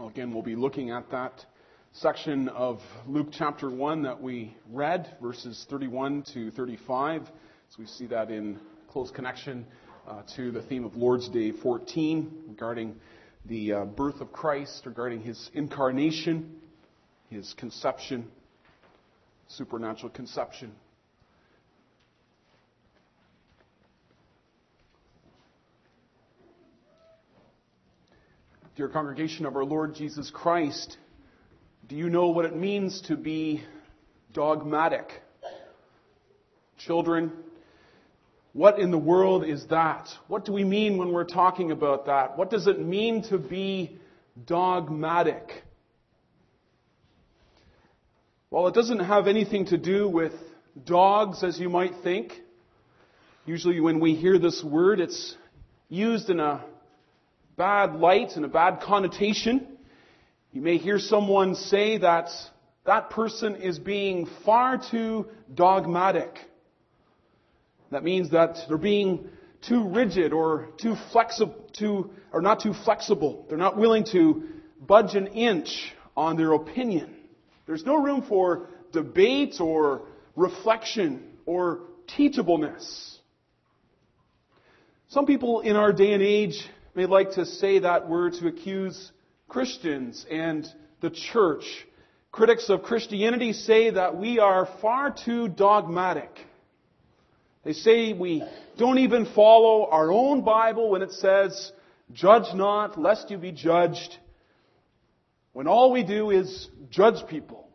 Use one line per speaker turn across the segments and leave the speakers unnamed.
Again, we'll be looking at that section of Luke chapter 1 that we read, verses 31 to 35. So we see that in close connection to the theme of Lord's Day 14 regarding the birth of Christ, regarding His incarnation, His conception, supernatural conception. Dear congregation of our Lord Jesus Christ, do you know what it means to be dogmatic? Children, what in the world is that? What do we mean when we're talking about that? What does it mean to be dogmatic? Well, it doesn't have anything to do with dogs, as you might think. Usually when we hear this word, it's used in a bad light and a bad connotation. You may hear someone say that that person is being far too dogmatic. That means that they're being too rigid or not too flexible. They're not willing to budge an inch on their opinion. There's no room for debate or reflection or teachableness. Some people in our day and age may like to say that word to accuse Christians and the church. Critics of Christianity say that we are far too dogmatic. They say we don't even follow our own Bible when it says, "Judge not, lest you be judged," when all we do is judge people.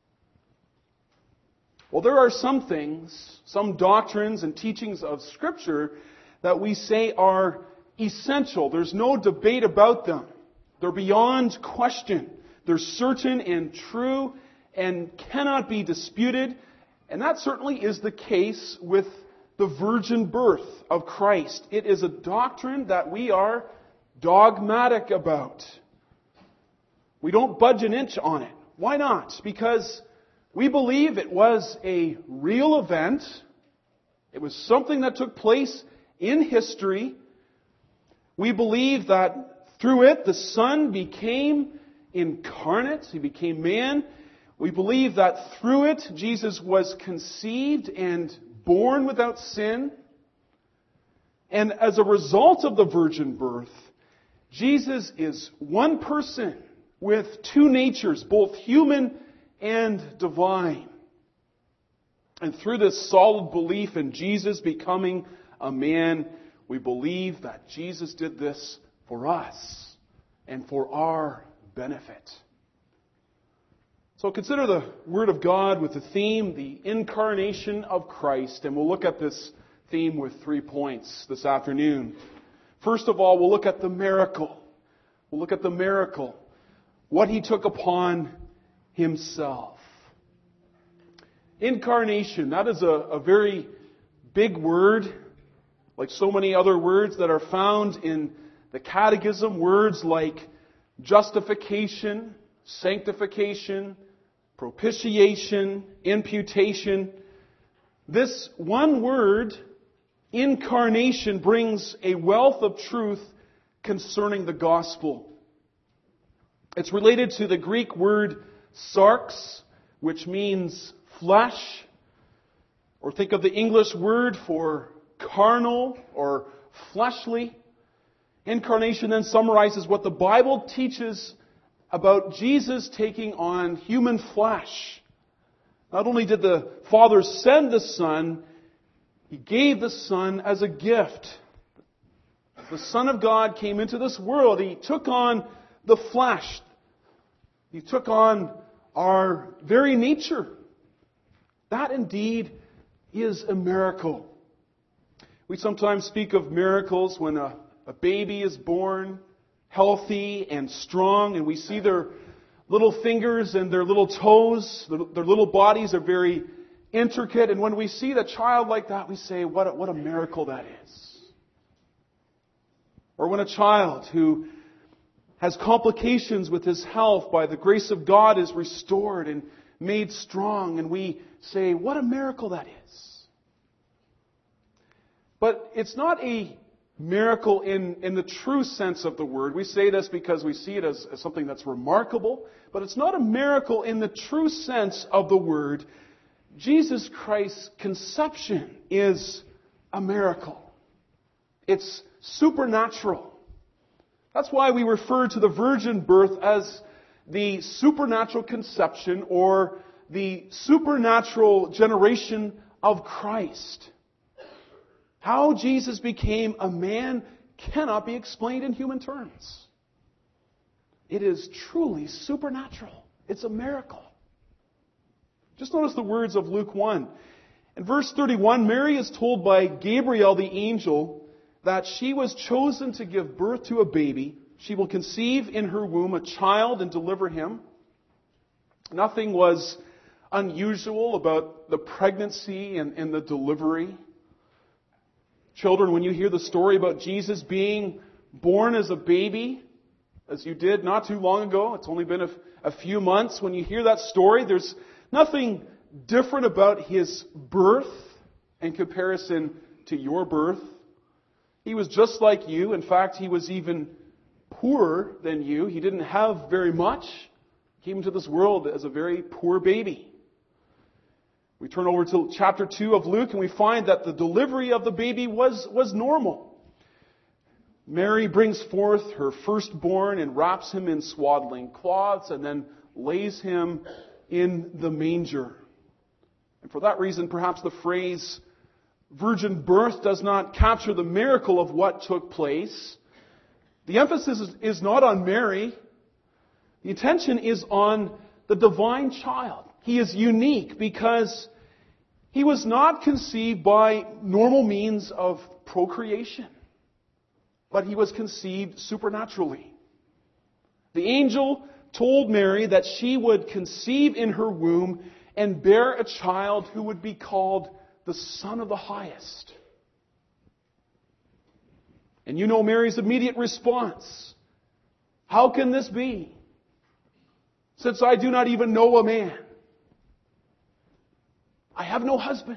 Well, there are some things, some doctrines and teachings of Scripture that we say are essential. There's no debate about them. They're beyond question. They're certain and true and cannot be disputed. And that certainly is the case with the virgin birth of Christ. It is a doctrine that we are dogmatic about. We don't budge an inch on it. Why not? Because we believe it was a real event. It was something that took place in history. We believe that through it, the Son became incarnate. He became man. We believe that through it, Jesus was conceived and born without sin. And as a result of the virgin birth, Jesus is one person with two natures, both human and divine. And through this solid belief in Jesus becoming a man, we believe that Jesus did this for us and for our benefit. So consider the Word of God with the theme, the incarnation of Christ. And we'll look at this theme with 3 points this afternoon. First of all, we'll look at the miracle. We'll look at the miracle. What He took upon Himself. Incarnation, that is a very big word. Like so many other words that are found in the Catechism, words like justification, sanctification, propitiation, imputation. This one word, incarnation, brings a wealth of truth concerning the gospel. It's related to the Greek word sarx, which means flesh. Or think of the English word for carnal or fleshly. Incarnation then summarizes what the Bible teaches about Jesus taking on human flesh. Not only did the Father send the Son, He gave the Son as a gift. The Son of God came into this world. He took on the flesh. He took on our very nature. That indeed is a miracle. We sometimes speak of miracles when a baby is born, healthy and strong, and we see their little fingers and their little toes, their little bodies are very intricate. And when we see a child like that, we say, what a miracle that is. Or when a child who has complications with his health by the grace of God is restored and made strong, and we say, what a miracle that is. But it's not a miracle in the true sense of the word. We say this because we see it as something that's remarkable, but it's not a miracle in the true sense of the word. Jesus Christ's conception is a miracle. It's supernatural. That's why we refer to the virgin birth as the supernatural conception or the supernatural generation of Christ. How Jesus became a man cannot be explained in human terms. It is truly supernatural. It's a miracle. Just notice the words of Luke 1. In verse 31, Mary is told by Gabriel the angel that she was chosen to give birth to a baby. She will conceive in her womb a child and deliver him. Nothing was unusual about the pregnancy and the delivery. Children, when you hear the story about Jesus being born as a baby, as you did not too long ago, it's only been a few months, when you hear that story, there's nothing different about his birth in comparison to your birth. He was just like you. In fact, he was even poorer than you. He didn't have very much. He came into this world as a very poor baby. We turn over to chapter 2 of Luke and we find that the delivery of the baby was normal. Mary brings forth her firstborn and wraps him in swaddling cloths and then lays him in the manger. And for that reason, perhaps the phrase virgin birth does not capture the miracle of what took place. The emphasis is not on Mary. The attention is on the divine child. He is unique because he was not conceived by normal means of procreation, but he was conceived supernaturally. The angel told Mary that she would conceive in her womb and bear a child who would be called the Son of the Highest. And you know Mary's immediate response. How can this be, since I do not even know a man? I have no husband.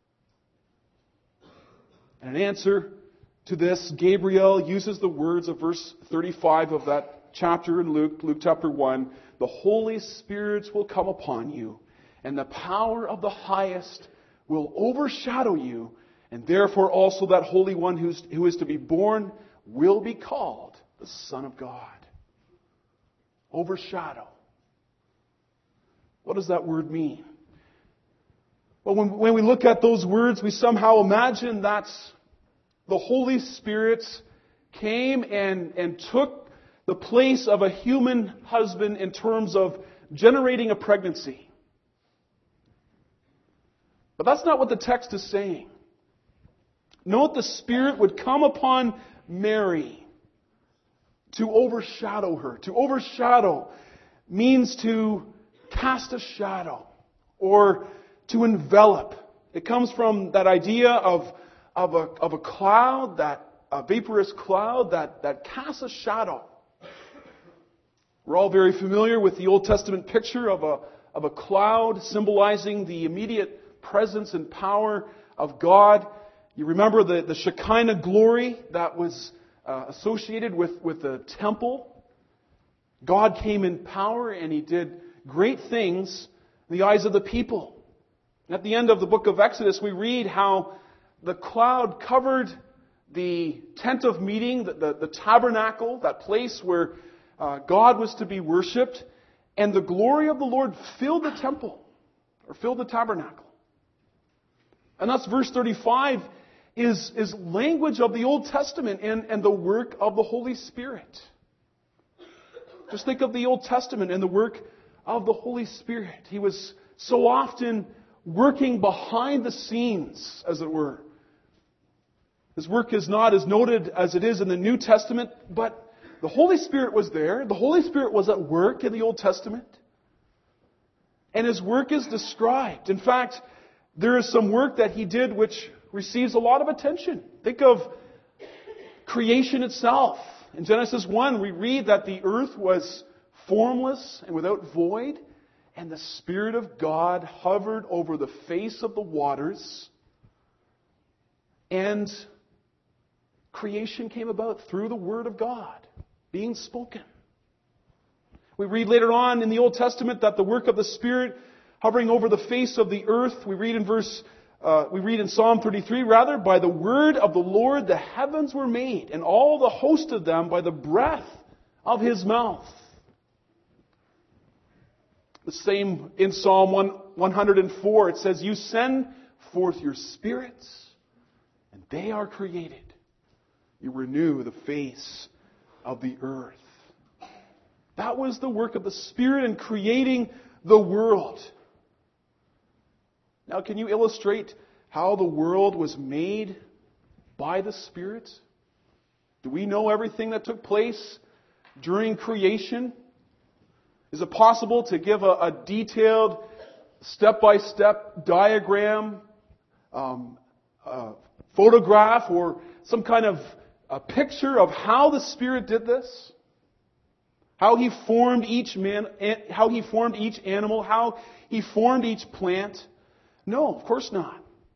And in answer to this, Gabriel uses the words of verse 35 of that chapter in Luke chapter 1. The Holy Spirit will come upon you, and the power of the Highest will overshadow you, and therefore also that Holy One who is to be born will be called the Son of God. Overshadow. What does that word mean? Well, when we look at those words, we somehow imagine that the Holy Spirit came and took the place of a human husband in terms of generating a pregnancy. But that's not what the text is saying. Note the Spirit would come upon Mary to overshadow her. To overshadow means to cast a shadow or to envelop. It comes from that idea of a cloud, a vaporous cloud that casts a shadow. We're all very familiar with the Old Testament picture of a cloud symbolizing the immediate presence and power of God. You remember the Shekinah glory that was associated with the temple. God came in power and He did great things in the eyes of the people. At the end of the book of Exodus, we read how the cloud covered the tent of meeting, the tabernacle, that place where God was to be worshipped, and the glory of the Lord filled the temple, or filled the tabernacle. And thus verse 35 is language of the Old Testament and the work of the Holy Spirit. Just think of the Old Testament and the work of the Holy Spirit. He was so often working behind the scenes, as it were. His work is not as noted as it is in the New Testament, but the Holy Spirit was there. The Holy Spirit was at work in the Old Testament. And His work is described. In fact, there is some work that He did which receives a lot of attention. Think of creation itself. In Genesis 1, we read that the earth was formless and without void, and the Spirit of God hovered over the face of the waters. And creation came about through the Word of God being spoken. We read later on in the Old Testament that the work of the Spirit hovering over the face of the earth, we read in Psalm 33, rather, by the word of the Lord the heavens were made, and all the host of them by the breath of His mouth. The same in Psalm 104, it says, you send forth your spirits, and they are created. You renew the face of the earth. That was the work of the Spirit in creating the world. Now, can you illustrate how the world was made by the Spirit? Do we know everything that took place during creation? Is it possible to give a detailed, step-by-step diagram, photograph, or some kind of a picture of how the Spirit did this? How He formed each man, how He formed each animal, how He formed each plant? No, of course not.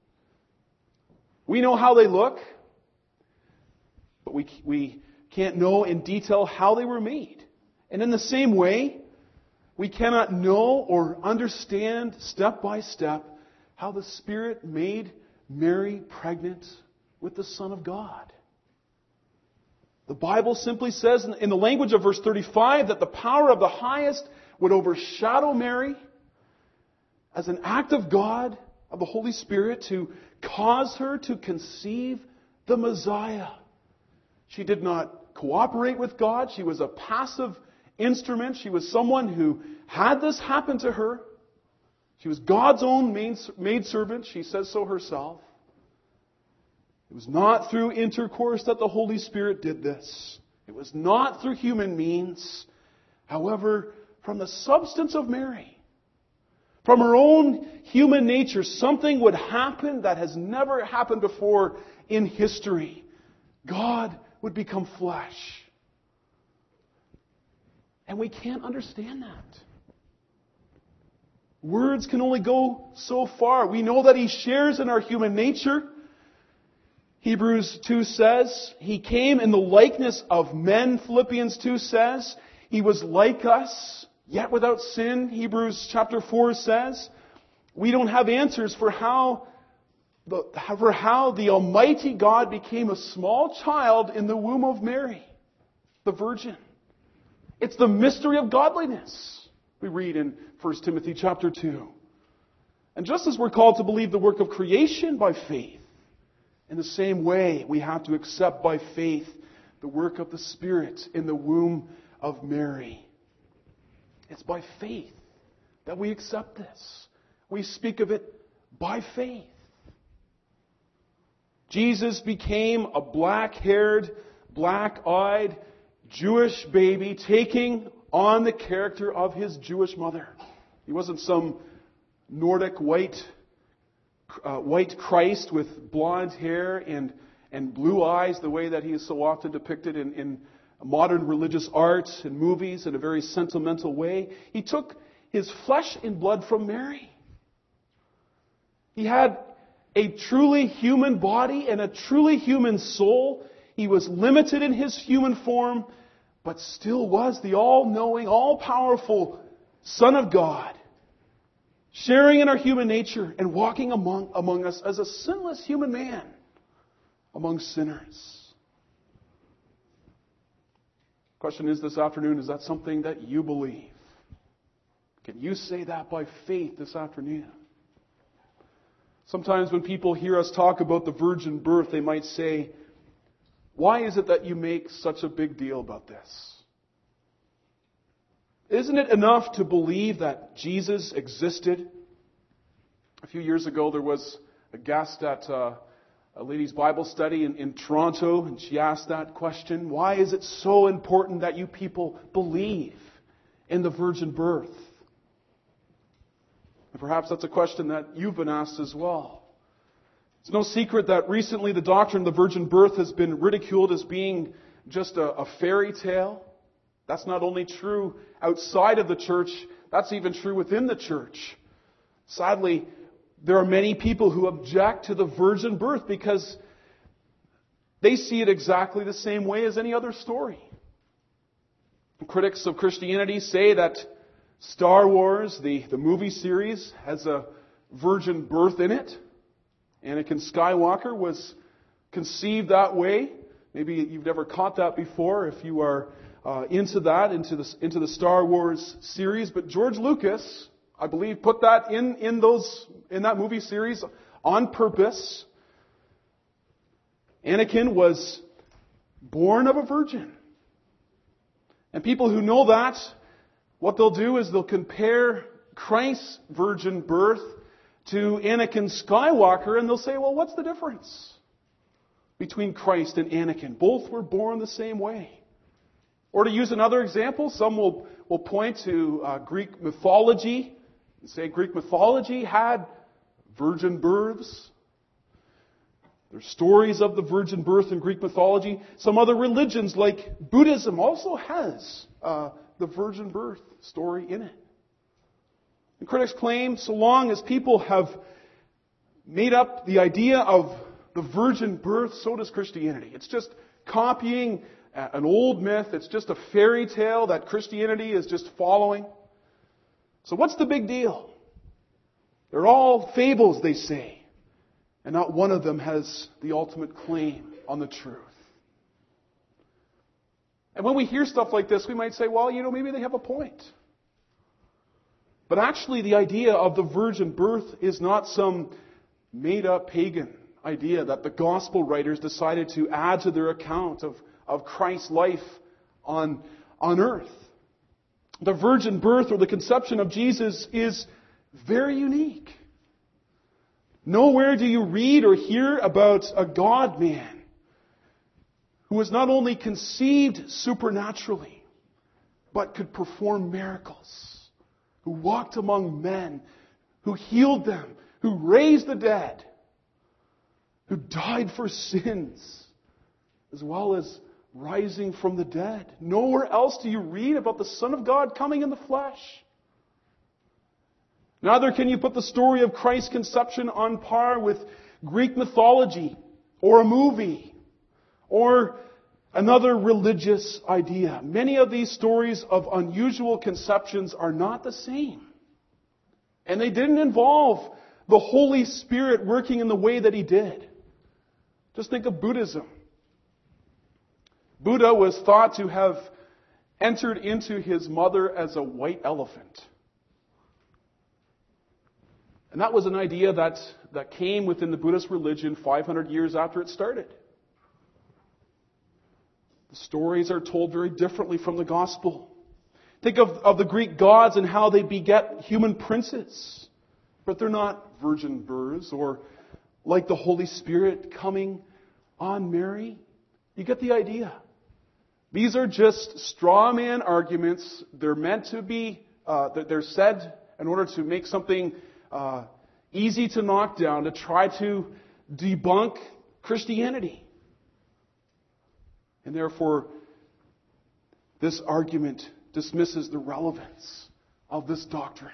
We know how they look, but we can't know in detail how they were made. And in the same way, we cannot know or understand step by step how the Spirit made Mary pregnant with the Son of God. The Bible simply says in the language of verse 35 that the power of the highest would overshadow Mary as an act of God, of the Holy Spirit, to cause her to conceive the Messiah. She did not cooperate with God. She was a passive instrument. She was someone who had this happen to her. She was God's own maidservant. She says so herself. It was not through intercourse that the Holy Spirit did this. It was not through human means. However, from the substance of Mary, from her own human nature, something would happen that has never happened before in history. God would become flesh. And we can't understand that. Words can only go so far. We know that He shares in our human nature. Hebrews 2 says, He came in the likeness of men. Philippians 2 says, He was like us, yet without sin. Hebrews chapter 4 says, we don't have answers for how the Almighty God became a small child in the womb of Mary, the Virgin. It's the mystery of godliness, we read in 1 Timothy chapter 2. And just as we're called to believe the work of creation by faith, in the same way we have to accept by faith the work of the Spirit in the womb of Mary. It's by faith that we accept this. We speak of it by faith. Jesus became a black-haired, black-eyed Jewish baby, taking on the character of His Jewish mother. He wasn't some Nordic white Christ with blonde hair and blue eyes, the way that He is so often depicted in modern religious art and movies in a very sentimental way. He took His flesh and blood from Mary. He had a truly human body and a truly human soul. He was limited in His human form, but still was the all-knowing, all-powerful Son of God, sharing in our human nature and walking among us as a sinless human man among sinners. Question is this afternoon, is that something that you believe? Can you say that by faith this afternoon? Sometimes when people hear us talk about the virgin birth, they might say, why is it that you make such a big deal about this? Isn't it enough to believe that Jesus existed? A few years ago, there was a guest at a ladies' Bible study in Toronto, and she asked that question, why is it so important that you people believe in the virgin birth? And perhaps that's a question that you've been asked as well. It's no secret that recently the doctrine of the virgin birth has been ridiculed as being just a fairy tale. That's not only true outside of the church, that's even true within the church. Sadly, there are many people who object to the virgin birth because they see it exactly the same way as any other story. Critics of Christianity say that Star Wars, the movie series, has a virgin birth in it. Anakin Skywalker was conceived that way. Maybe you've never caught that before if you are into the Star Wars series. But George Lucas, I believe, put that in that movie series on purpose. Anakin was born of a virgin. And people who know that, what they'll do is they'll compare Christ's virgin birth to Anakin Skywalker, and they'll say, well, what's the difference between Christ and Anakin? Both were born the same way. Or to use another example, some will point to Greek mythology and say Greek mythology had virgin births. There's stories of the virgin birth in Greek mythology. Some other religions, like Buddhism, also has the virgin birth story in it. And critics claim so long as people have made up the idea of the virgin birth, so does Christianity. It's just copying an old myth. It's just a fairy tale that Christianity is just following. So what's the big deal? They're all fables, they say. And not one of them has the ultimate claim on the truth. And when we hear stuff like this, we might say, well, maybe they have a point. But actually, the idea of the virgin birth is not some made-up pagan idea that the gospel writers decided to add to their account of Christ's life on earth. The virgin birth or the conception of Jesus is very unique. Nowhere do you read or hear about a God-man who was not only conceived supernaturally, but could perform miracles, who walked among men, who healed them, who raised the dead, who died for sins, as well as rising from the dead. Nowhere else do you read about the Son of God coming in the flesh. Neither can you put the story of Christ's conception on par with Greek mythology or a movie or another religious idea. Many of these stories of unusual conceptions are not the same. And they didn't involve the Holy Spirit working in the way that He did. Just think of Buddhism. Buddha was thought to have entered into his mother as a white elephant. And that was an idea that came within the Buddhist religion 500 years after it started. The stories are told very differently from the gospel. Think of the Greek gods and how they beget human princes. But they're not virgin births or like the Holy Spirit coming on Mary. You get the idea. These are just straw man arguments. They're meant to be, they're said in order to make something easy to knock down, to try to debunk Christianity. And therefore, this argument dismisses the relevance of this doctrine.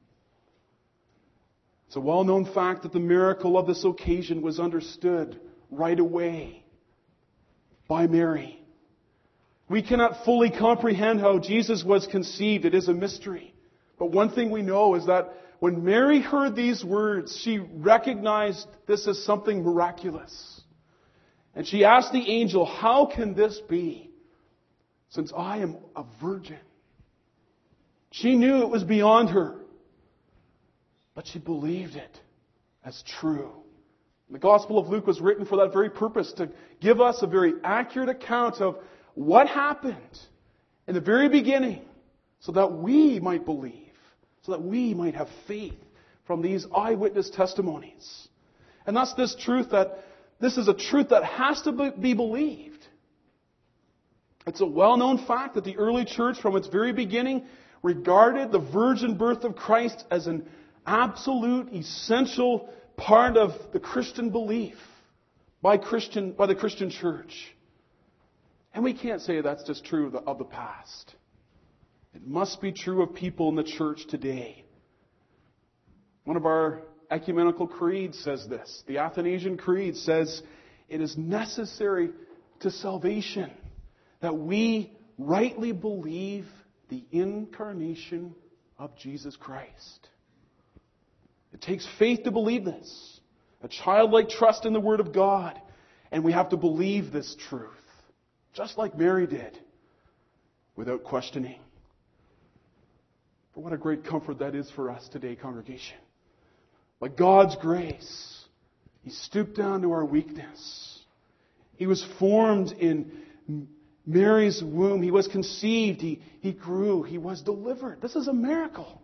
It's a well-known fact that the miracle of this occasion was understood right away by Mary. We cannot fully comprehend how Jesus was conceived. It is a mystery. But one thing we know is that when Mary heard these words, she recognized this as something miraculous. And she asked the angel, "How can this be, since I am a virgin?" She knew it was beyond her, but she believed it as true. The Gospel of Luke was written for that very purpose, to give us a very accurate account of what happened in the very beginning, so that we might believe. So that we might have faith from these eyewitness testimonies. And that's this truth that this is a truth that has to be believed. It's a well-known fact that the early church from its very beginning regarded the virgin birth of Christ as an absolute, essential part of the Christian belief by the Christian church. And we can't say that's just true of the past. It must be true of people in the church today. One of our ecumenical creeds says this. The Athanasian Creed says, "It is necessary to salvation, that we rightly believe the incarnation of Jesus Christ. It takes faith to believe this, a childlike trust in the Word of God, and we have to believe this truth, just like Mary did, without questioning. But what a great comfort that is for us today, congregation. By God's grace, He stooped down to our weakness. He was formed in Mary's womb. He was conceived. He grew. He was delivered. This is a miracle.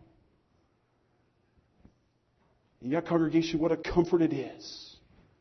And yet, congregation, what a comfort it is.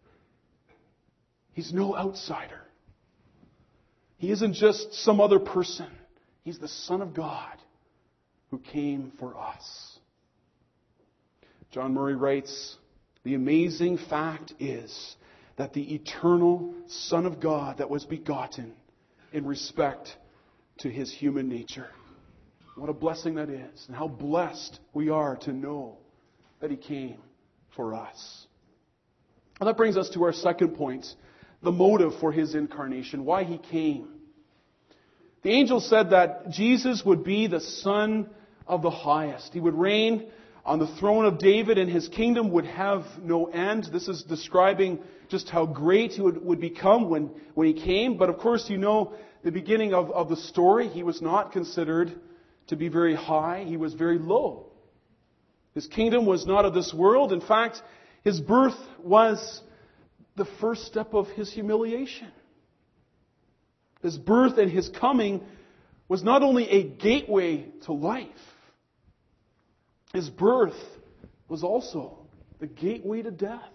He's no outsider. He isn't just some other person. He's the Son of God who came for us. John Murray writes, "The amazing fact is that the eternal Son of God that was begotten in respect to His human nature." What a blessing that is, and how blessed we are to know that He came for us. And that brings us to our second point, the motive for His incarnation, why He came. The angel said that Jesus would be the Son of the Highest. He would reign on the throne of David, and His kingdom would have no end. This is describing just how great He would become when He came. But of course, you know the beginning of the story. He was not considered to be very high. He was very low. His kingdom was not of this world. In fact, His birth was the first step of His humiliation. His birth and His coming was not only a gateway to life. His birth was also the gateway to death.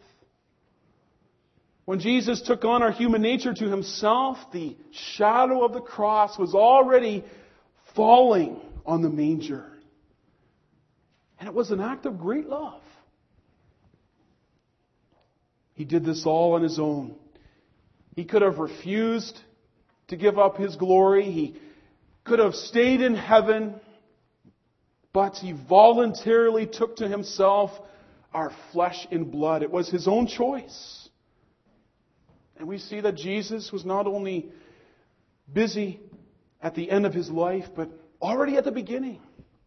When Jesus took on our human nature to Himself, the shadow of the cross was already falling on the manger. And it was an act of great love. He did this all on His own. He could have refused to give up His glory. He could have stayed in heaven. But He voluntarily took to Himself our flesh and blood. It was His own choice. And we see that Jesus was not only busy at the end of His life, but already at the beginning.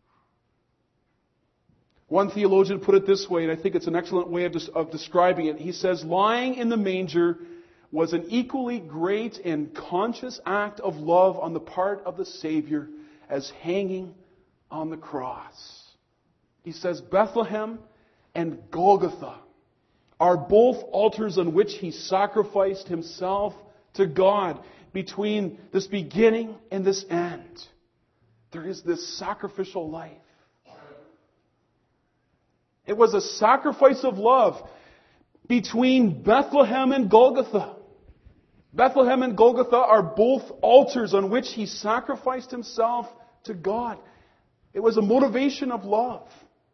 One theologian put it this way, and I think it's an excellent way of describing it. He says, lying in the manger was an equally great and conscious act of love on the part of the Savior as hanging on the cross. He says, Bethlehem and Golgotha are both altars on which He sacrificed Himself to God between this beginning and this end. There is this sacrificial life. It was a sacrifice of love between Bethlehem and Golgotha. Bethlehem and Golgotha are both altars on which He sacrificed Himself to God. It was a motivation of love.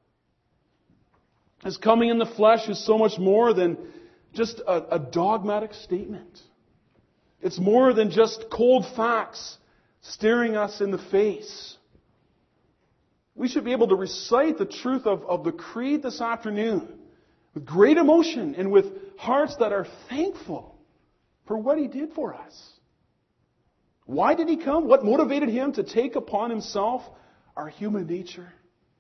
His coming in the flesh is so much more than just a dogmatic statement. It's more than just cold facts staring us in the face. We should be able to recite the truth of the creed this afternoon with great emotion and with hearts that are thankful for what He did for us. Why did He come? What motivated Him to take upon Himself our human nature?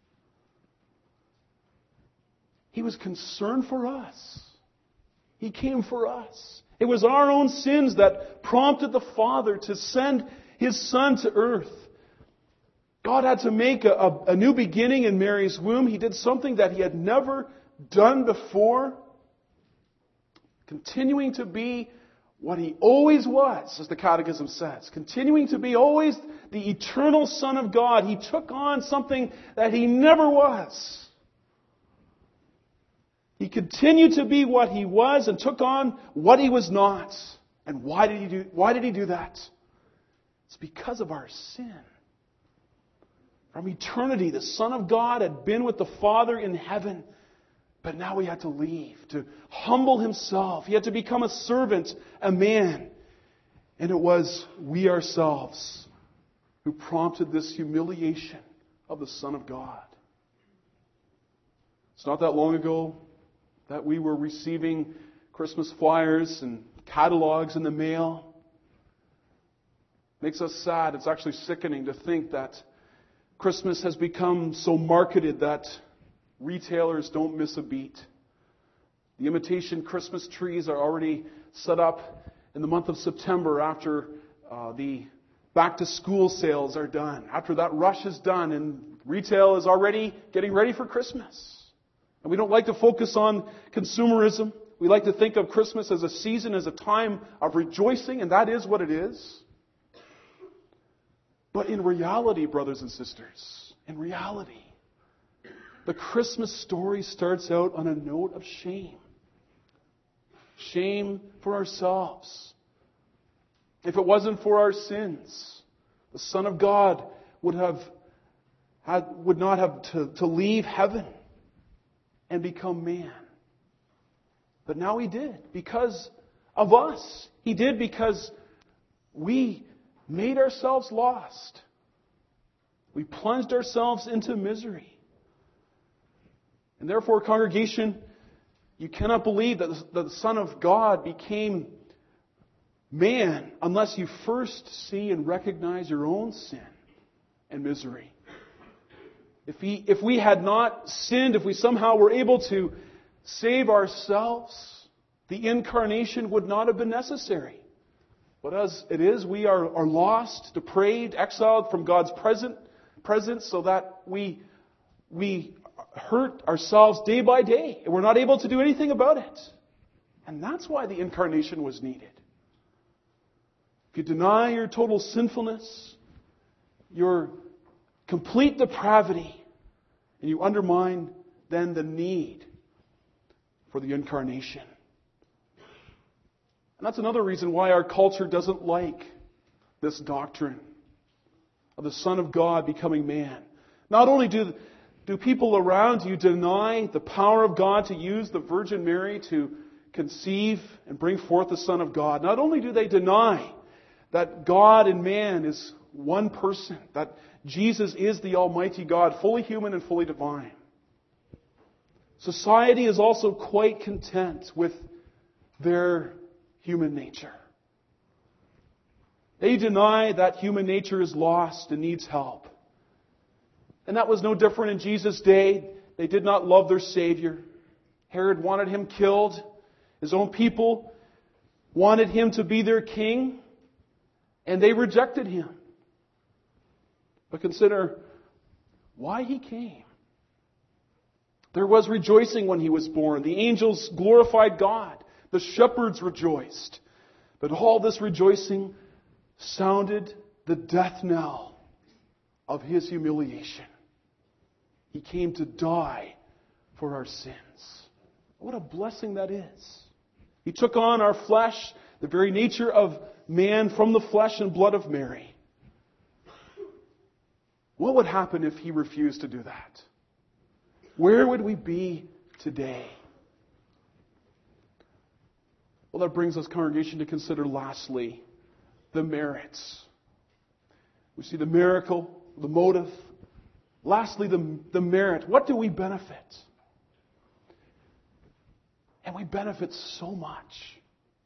He was concerned for us. He came for us. It was our own sins that prompted the Father to send His Son to earth. God had to make a new beginning in Mary's womb. He did something that He had never done before. Continuing to be what He always was, as the Catechism says. Continuing to be always the eternal Son of God. He took on something that He never was. He continued to be what He was and took on what He was not. And why did He do that? It's because of our sin. From eternity, the Son of God had been with the Father in heaven, but now He had to leave, to humble Himself. He had to become a servant, a man. And it was we ourselves who prompted this humiliation of the Son of God. It's not that long ago that we were receiving Christmas flyers and catalogs in the mail. Makes us sad. It's actually sickening to think that Christmas has become so marketed that retailers don't miss a beat. The imitation Christmas trees are already set up in the month of September after the back-to-school sales are done. After that rush is done and retail is already getting ready for Christmas. And we don't like to focus on consumerism. We like to think of Christmas as a season, as a time of rejoicing, and that is what it is. But in reality, brothers and sisters, in reality, the Christmas story starts out on a note of shame. Shame for ourselves. If it wasn't for our sins, the Son of God would not have to leave heaven and become man. But now He did because of us. He did because we made ourselves lost. We plunged ourselves into misery. And therefore, congregation, you cannot believe that the Son of God became man unless you first see and recognize your own sin and misery. If we had not sinned, if we somehow were able to save ourselves, the incarnation would not have been necessary. But as it is, we are lost, depraved, exiled from God's presence so that we hurt ourselves day by day, and we're not able to do anything about it. And that's why the incarnation was needed. If you deny your total sinfulness, your complete depravity, and you undermine then the need for the incarnation. And that's another reason why our culture doesn't like this doctrine of the Son of God becoming man. Not only do people around you deny the power of God to use the Virgin Mary to conceive and bring forth the Son of God, not only do they deny that God and man is one person, that Jesus is the Almighty God, fully human and fully divine. Society is also quite content with their human nature. They deny that human nature is lost and needs help. And that was no different in Jesus' day. They did not love their Savior. Herod wanted Him killed. His own people wanted Him to be their king, and they rejected Him. But consider why He came. There was rejoicing when He was born. The angels glorified God. The shepherds rejoiced. But all this rejoicing sounded the death knell of His humiliation. He came to die for our sins. What a blessing that is. He took on our flesh, the very nature of man from the flesh and blood of Mary. What would happen if He refused to do that? Where would we be today? Well, that brings us, congregation, to consider lastly the merits. We see the miracle, the motive. Lastly, the merit. What do we benefit? And we benefit so much.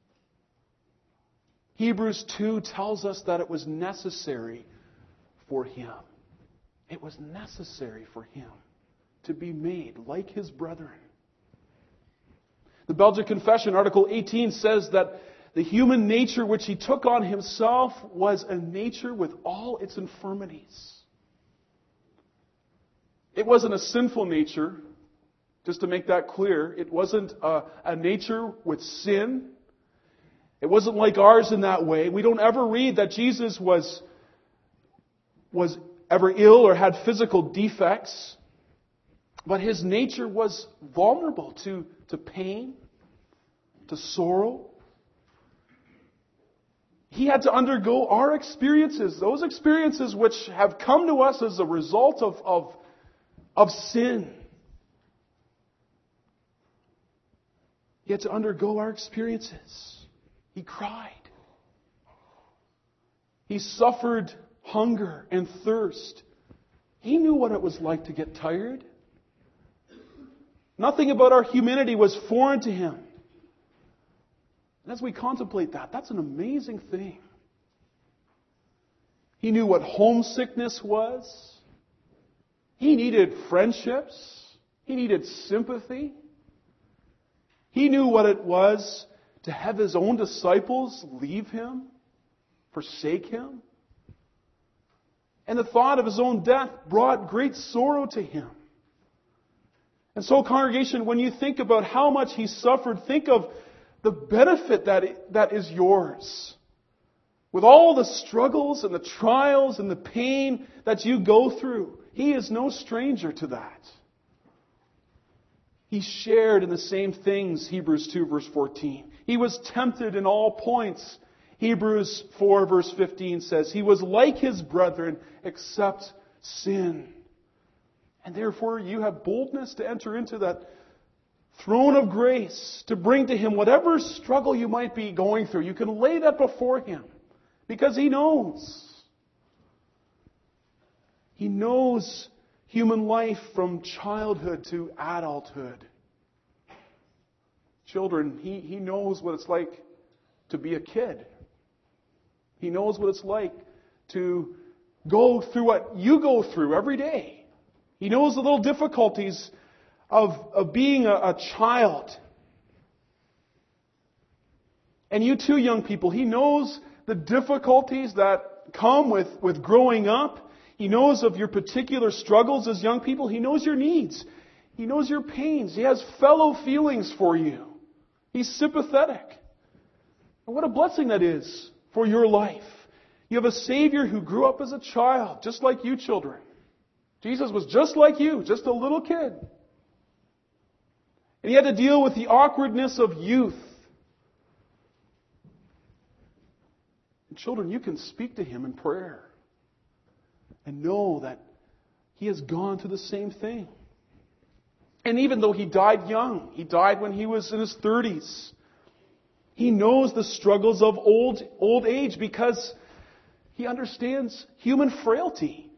Hebrews 2 tells us that it was necessary for Him. It was necessary for Him to be made like His brethren. The Belgic Confession, Article 18, says that the human nature which He took on Himself was a nature with all its infirmities. It wasn't a sinful nature, just to make that clear. It wasn't a nature with sin. It wasn't like ours in that way. We don't ever read that Jesus was ever ill or had physical defects. But His nature was vulnerable to pain, to sorrow. He had to undergo our experiences, those experiences which have come to us as a result of sin. He had to undergo our experiences. He cried. He suffered hunger and thirst. He knew what it was like to get tired. Nothing about our humanity was foreign to Him. And as we contemplate that, that's an amazing thing. He knew what homesickness was. He needed friendships. He needed sympathy. He knew what it was to have his own disciples leave him, forsake him. And the thought of his own death brought great sorrow to him. And so, congregation, when you think about how much he suffered, think of the benefit that is yours. With all the struggles and the trials and the pain that you go through, he is no stranger to that. He shared in the same things, Hebrews 2 verse 14. He was tempted in all points. Hebrews 4 verse 15 says, he was like his brethren except sin. And therefore you have boldness to enter into that throne of grace, to bring to him whatever struggle you might be going through. You can lay that before him because he knows. He knows human life from childhood to adulthood. Children, he knows what it's like to be a kid. He knows what it's like to go through what you go through every day. He knows the little difficulties of being a child. And you too, young people, he knows the difficulties that come with growing up. He knows of your particular struggles as young people. He knows your needs. He knows your pains. He has fellow feelings for you. He's sympathetic. And what a blessing that is for your life. You have a Savior who grew up as a child, just like you children. Jesus was just like you, just a little kid. And he had to deal with the awkwardness of youth. And children, you can speak to him in prayer and know that he has gone through the same thing. And even though he died young, he died when he was in his 30s, he knows the struggles of old age because he understands human frailty.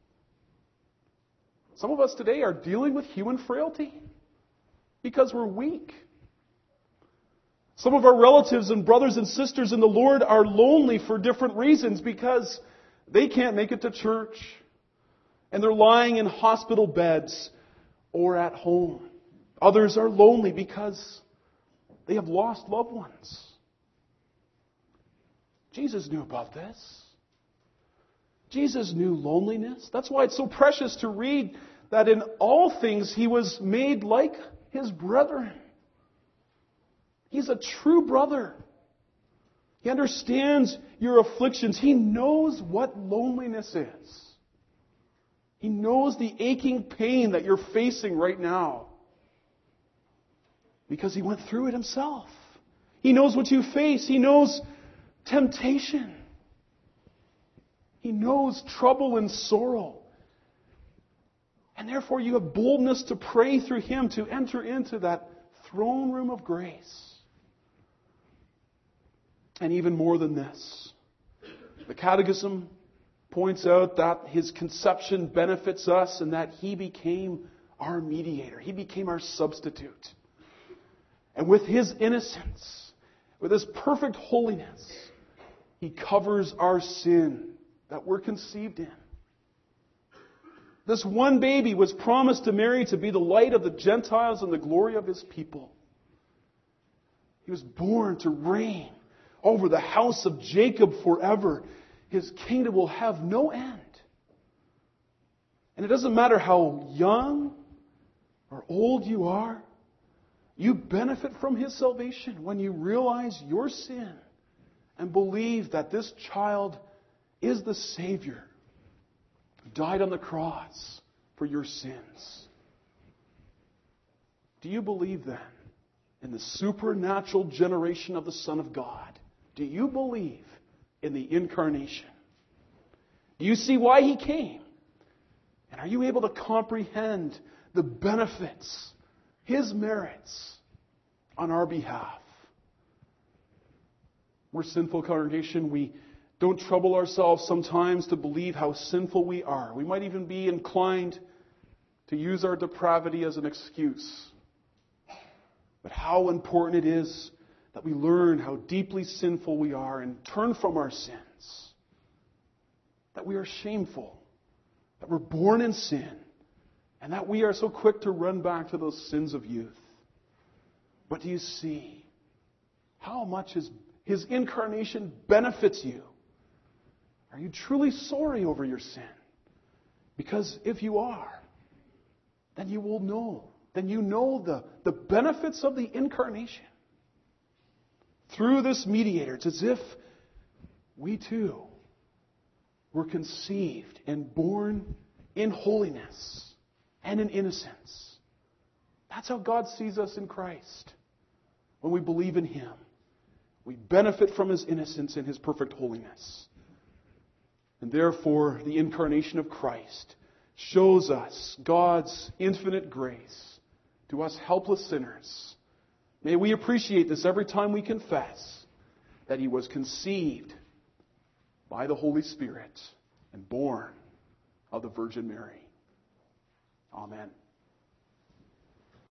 Some of us today are dealing with human frailty because we're weak. Some of our relatives and brothers and sisters in the Lord are lonely for different reasons because they can't make it to church. And they're lying in hospital beds or at home. Others are lonely because they have lost loved ones. Jesus knew about this. Jesus knew loneliness. That's why it's so precious to read that in all things he was made like his brethren. He's a true brother. He understands your afflictions. He knows what loneliness is. He knows the aching pain that you're facing right now. Because he went through it himself. He knows what you face. He knows temptation. He knows trouble and sorrow. And therefore you have boldness to pray through him, to enter into that throne room of grace. And even more than this, the Catechism points out that his conception benefits us and that he became our mediator. He became our substitute. And with his innocence, with his perfect holiness, he covers our sin that we're conceived in. This one baby was promised to Mary to be the light of the Gentiles and the glory of his people. He was born to reign over the house of Jacob forever. His kingdom will have no end. And it doesn't matter how young or old you are, you benefit from his salvation when you realize your sin and believe that this child is the Savior who died on the cross for your sins. Do you believe then in the supernatural generation of the Son of God? Do you believe in the incarnation? Do you see why he came? And are you able to comprehend the benefits, his merits on our behalf? We're sinful, congregation. We don't trouble ourselves sometimes to believe how sinful we are. We might even be inclined to use our depravity as an excuse. But how important it is that we learn how deeply sinful we are and turn from our sins. that we are shameful, that we're born in sin, and that we are so quick to run back to those sins of youth. But do you see how much His incarnation benefits you? Are you truly sorry over your sin? Because if you are, then you will know. Then you know the benefits of the incarnation. Through this mediator, it's as if we too were conceived and born in holiness and in innocence. That's how God sees us in Christ. When we believe in Him, we benefit from His innocence and His perfect holiness. And therefore, the incarnation of Christ shows us God's infinite grace to us helpless sinners. May we appreciate this every time we confess that He was conceived by the Holy Spirit and born of the Virgin Mary. Amen.